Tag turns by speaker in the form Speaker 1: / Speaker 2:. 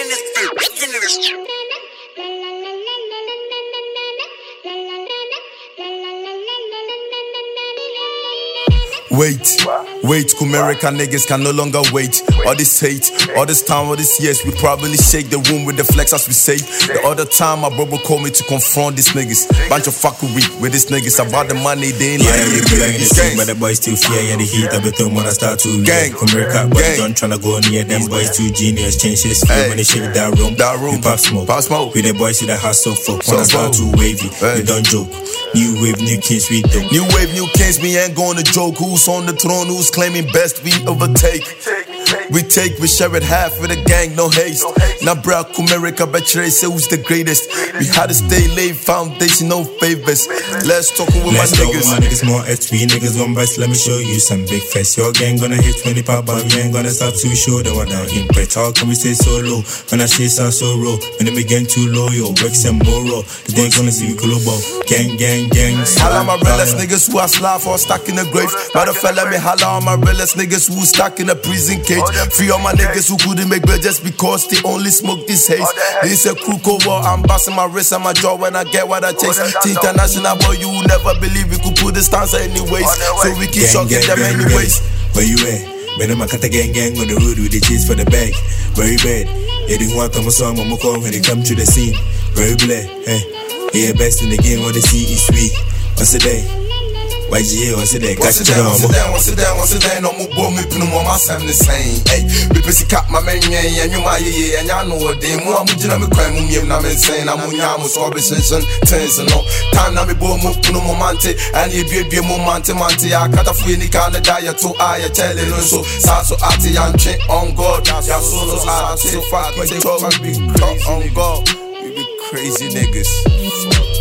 Speaker 1: Wait, Kumerica niggas can no longer wait. All this hate, all this time, all this years, we probably shake the room with the flex as we say. The other time, my brother called me to confront these niggas. Bunch of fuckery with these niggas about the money, they ain't like it.
Speaker 2: Yeah, but the boys still fear, the heat, everything when I start to
Speaker 1: gang.
Speaker 2: Kumerica, boys don't tryna go near them boys too genius. Change his feel when they shake that room. We pop smoke. With the boys see the hustle for when I start too wavy. We don't joke. New wave, new kings, we don't.
Speaker 1: New wave, new kings, we ain't going to joke. Who's on the throne, who's claiming best, we overtake. We share it half with the gang, no haste. Now bro, Kumerica, Bachelor, say who's the greatest. We had to stay late, foundation, no favors. Let's talk with my niggas.
Speaker 2: My niggas more HB, niggas gon' best, let me show you some big face. Your gang gonna hit 20 pop, but we ain't gonna stop too sure that what I impress. How can we stay so low? When I say so raw, when they begin too low, yo, Rex and Moro. They ain't gonna see me global. Gang.
Speaker 1: Holla my realest niggas who are slav or stuck in the grave. Matter fella me holla on my realest niggas who stuck in a prison cage. Free all my niggas who couldn't make bail just because they only smoke this haze. This a crew cold war, I'm busting my wrist and my jaw when I get what I chase. International boy, you will never believe we could put the stance anyways. So we keep shocking them anyways.
Speaker 2: Where you at? When I'm a cat gang on the road with the chase for the bag. Very bad. They didn't want to song on my call when they come to the scene. Very black, hey. Yeah, best in the game, what they see is sweet. What's the day? YGA, what's the day?
Speaker 1: Once it down, no more bomb, me put them on my son the same. Hey, we pussy cap my man, and you my yeah, and y'all know what they want. I'm gonna crime, I'm insane. I'm on Yamu, so I'll be sensing, tense, no. Time now, me bomb, move to no momante, and you be a momante. I cut off any kind of diet to I tell you so. So, Ati, and chain on God. Y'all solos are so far, but they talk and be on God. We be crazy niggas.